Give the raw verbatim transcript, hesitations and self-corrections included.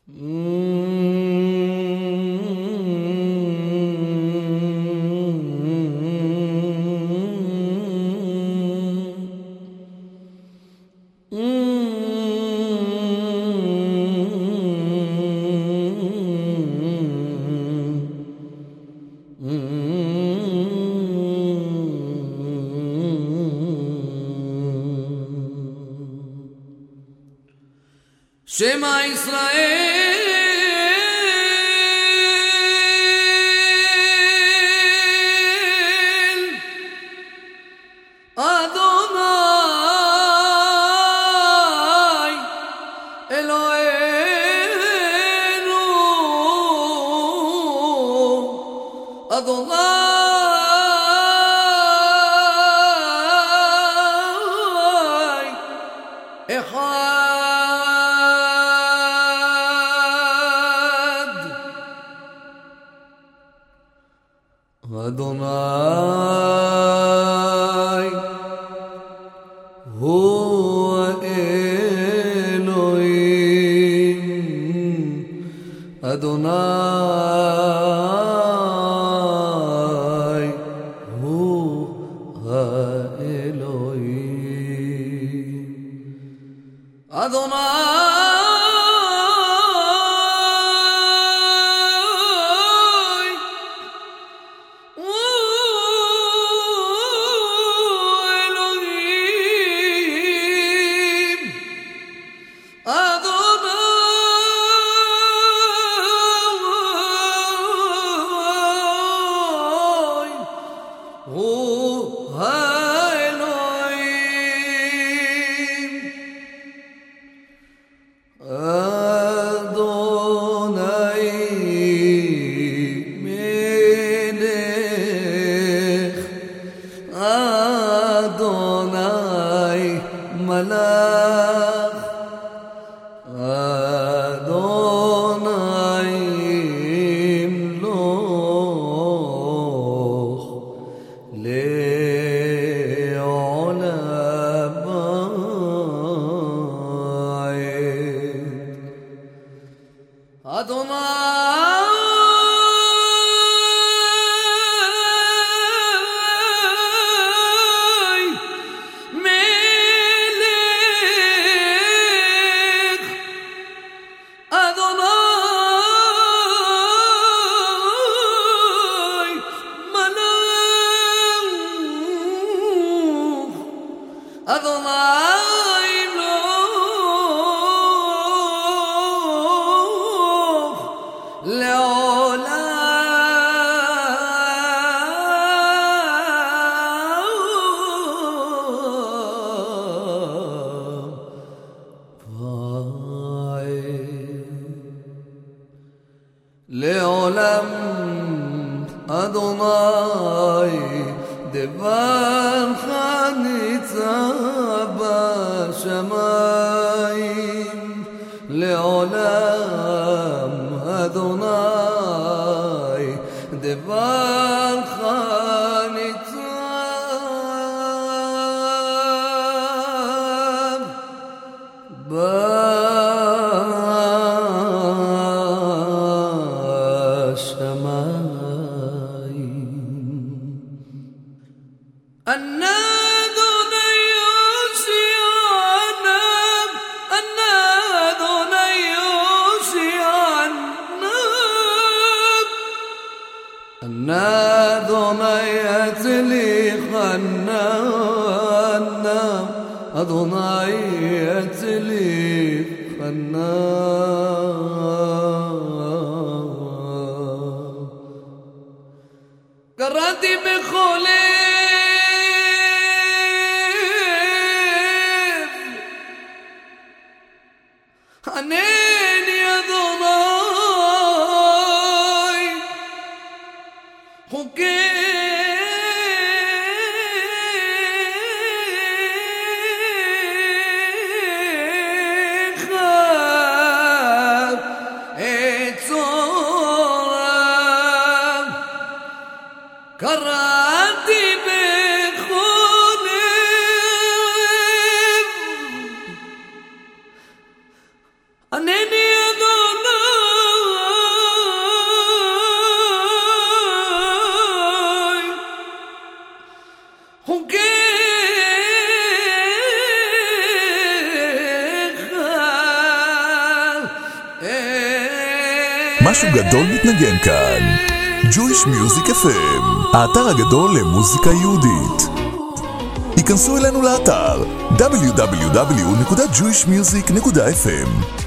שמע ישראל אדוני אלוהינו אדוני אחד אדוני הוא האלוהים אדוני הוא האלוהים אדוני אדוני מלך אדוני ימלוך לעולם ועד אדוני אדוני ימלוך לעולם לעולם אדוני דברך ניצב בשמיים לעולם אדוני דברך ניצב בשמיים אדוני יצליח ענם אדוני יצליח ענם קראתי בכל לב ענני אדוני חוקיך אצורם קראתי בכל לב ענני אדוני משהו גדול מתנגן כאן. Jewish Music אף אם, האתר הגדול למוזיקה יהודית. היכנסו אלינו לאתר דאבליו דאבליו דאבליו נקודה ג'ויש מיוזיק נקודה אף אם.